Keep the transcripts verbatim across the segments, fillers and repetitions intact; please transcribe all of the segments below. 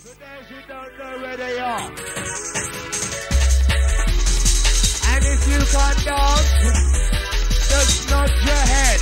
For those who don't know where they are. And if you can't dance, just nod your head.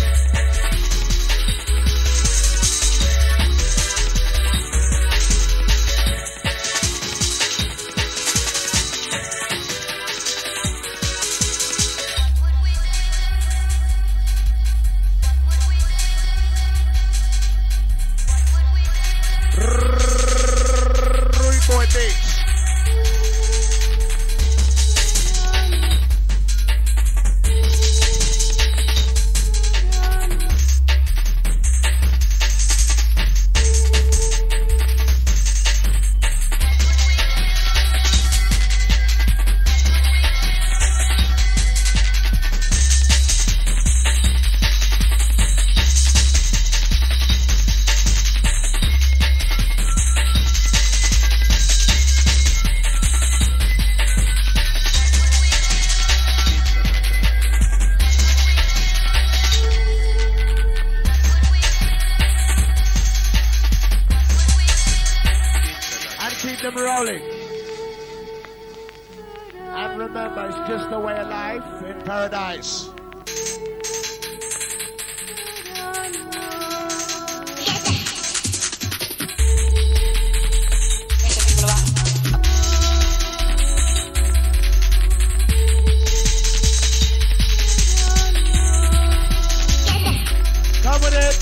Paradise. Come with it.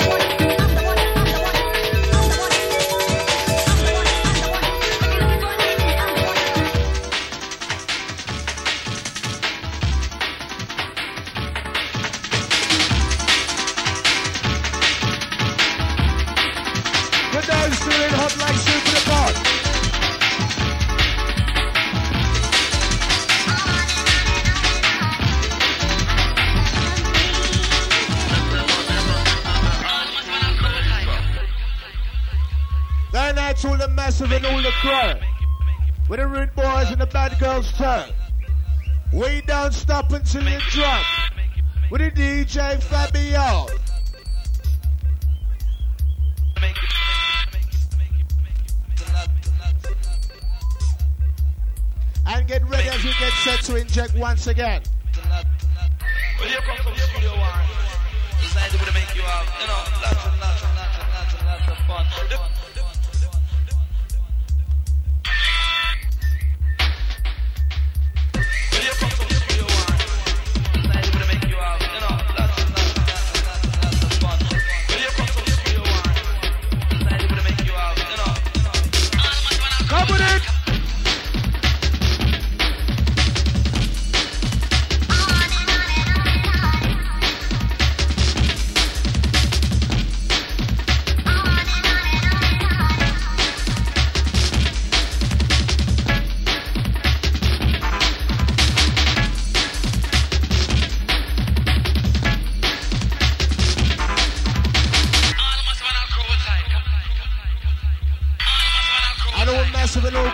All the massive and all the crowd. With the rude boys and the bad girls turn. We don't stop until you drop. With the D J Fabio. And get ready as we get set to inject once again. Well, here comes some studio one. Designed to make you have, you know, lots and lots and lots and lots and lots of fun. Make you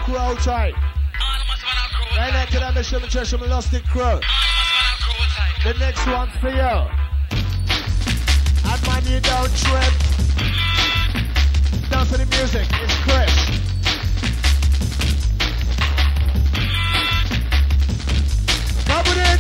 crew outside. Right now to the mission, the treasure, my lusty crew. The next one's for you. And man, you don't trip. Down to the music, it's Chris. Come with it.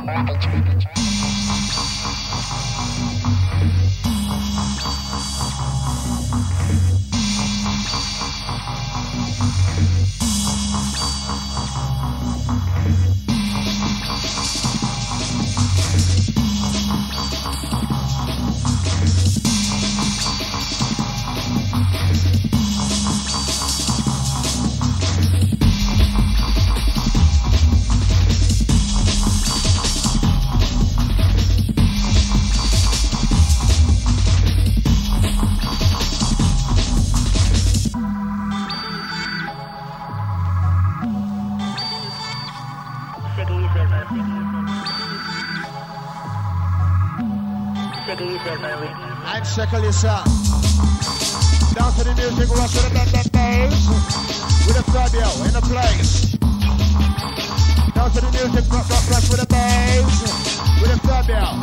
And circle yourself. Down to the music, rush with the band that bass. With a Fabio in the place. Down to the music, rock, rock, rush with the bass. With a Fabio.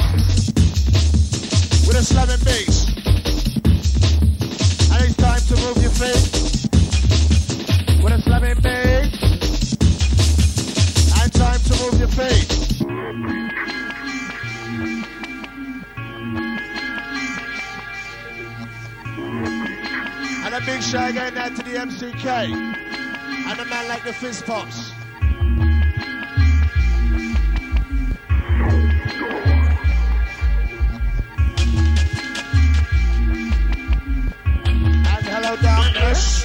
With a slamming bass. And it's time to move your feet. With a slamming bass. And time to move your feet. And a big shout going out to the M C K and a man like the Fizz Pops. And hello, darkness.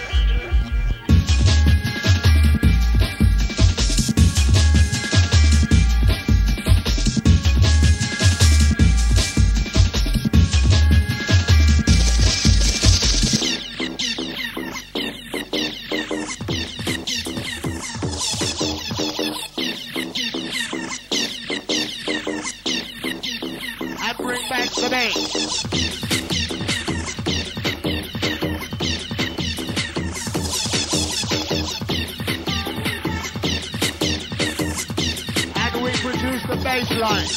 Today. And we produce the bass line.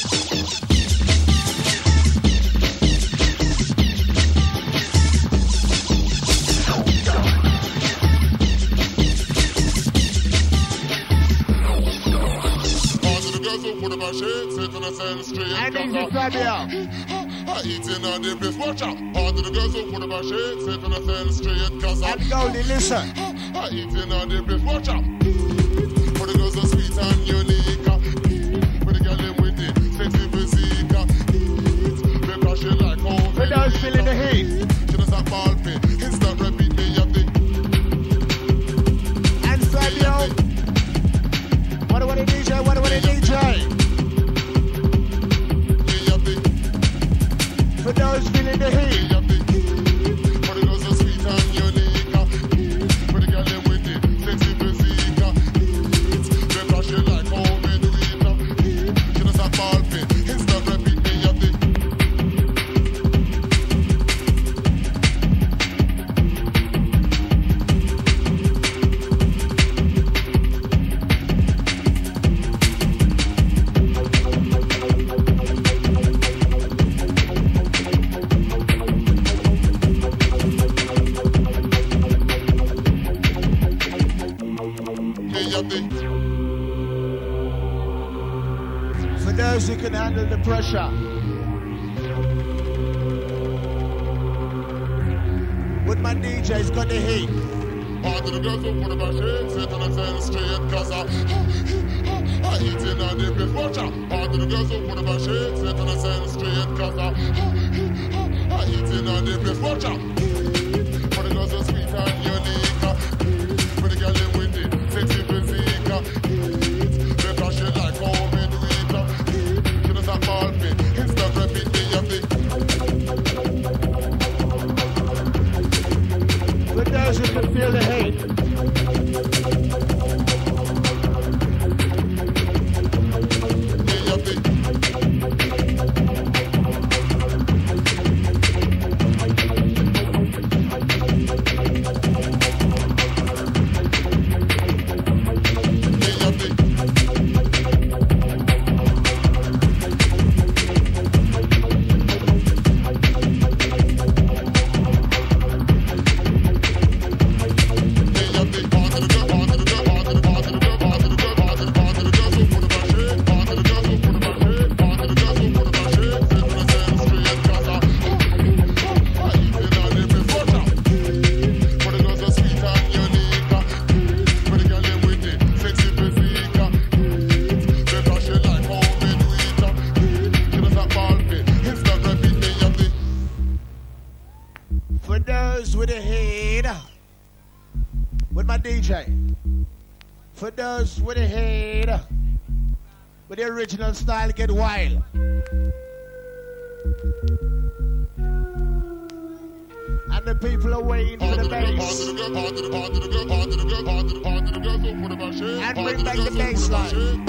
And this is Fabio. Eating on the place, watch out. All of the girls who put about shit, sit on the cell straight, cause I'm Goldie, listen. eating on the place, watch out. For the girls so sweet and unique. For the girl them with the sexy physique. Because she like home. For those feeling the heat. She does not ball me, instant repeat me of the. And Fabio. What do I D J? What do I D J? For those feeling the heat. For the girls so sweet and unique. For the girl them with the sexy physique. Because she like home and do it. She does not ball me, instant repeat me of the. For those who can handle the pressure. With my D J's got the heat. All of the girls who put about shit, sit on the cell straight, cause I eating on the place, watch out. All of the girls who put about shit, sit on the cell straight, cause I eating on the place, watch out. For the girls so sweet and unique. For the girl them with the sexy physique. Because she like home and weak. She does not ball me, instant repeat me of the. For those who can feel the heat. D J. For those with the head, with the original style, get wild. And the people are waiting for the bass. And bring back the bass line.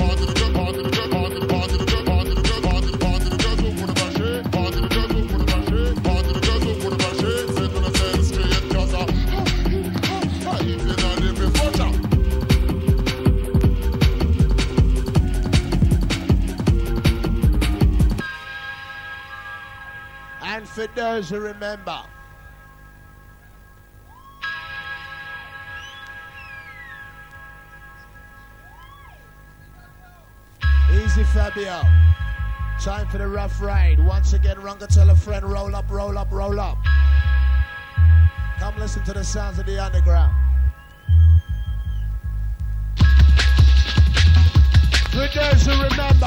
And for those who remember, Easy Fabio. Time for the rough ride. Once again, Runga, tell a friend, roll up, roll up, roll up. Come listen to the sounds of the underground. For those who remember,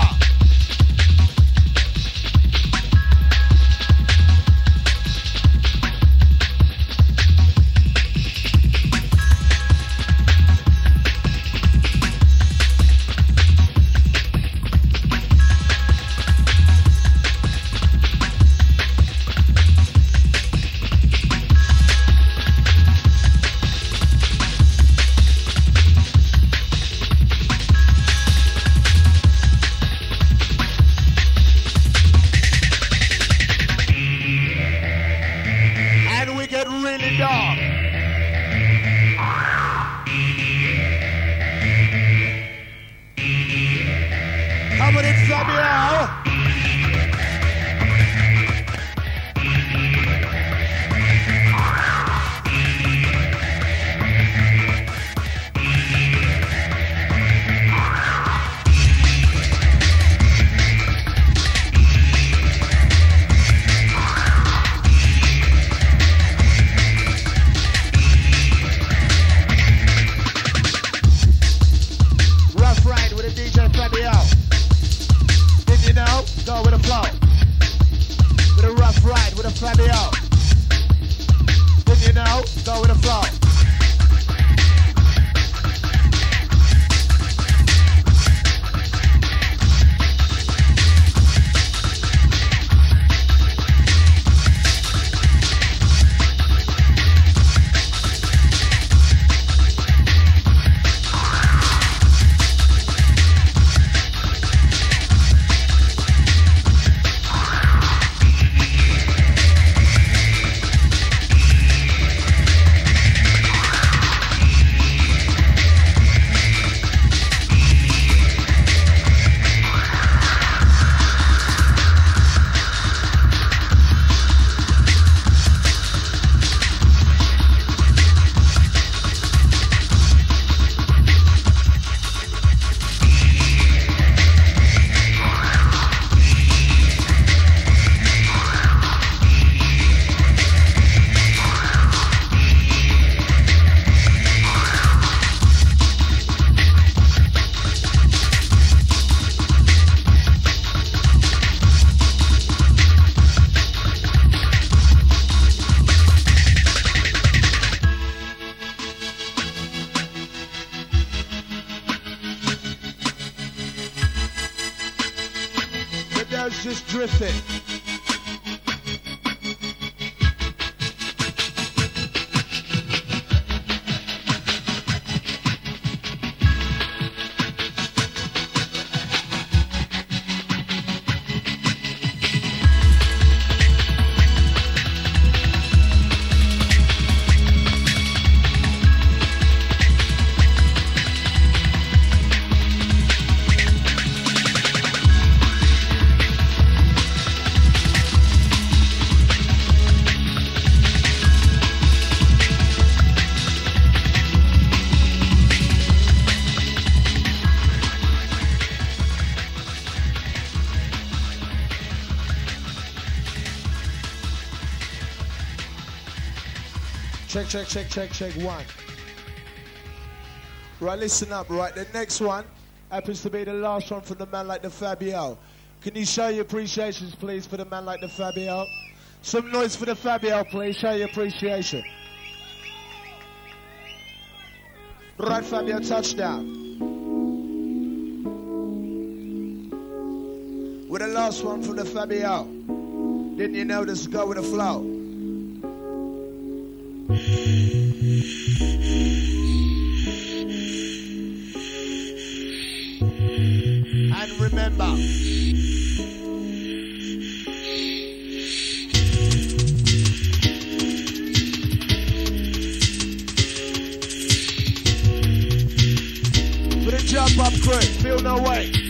just drifting. Check, check, check, check, check, one. Right, listen up, right. The next one happens to be the last one from the man like the Fabio. Can you show your appreciations, please, for the man like the Fabio? Some noise for the Fabio, please. Show your appreciation. Right, Fabio, touchdown. With the last one from the Fabio. Didn't you know this go with the flow? And remember, for the jump up quick, feel no way.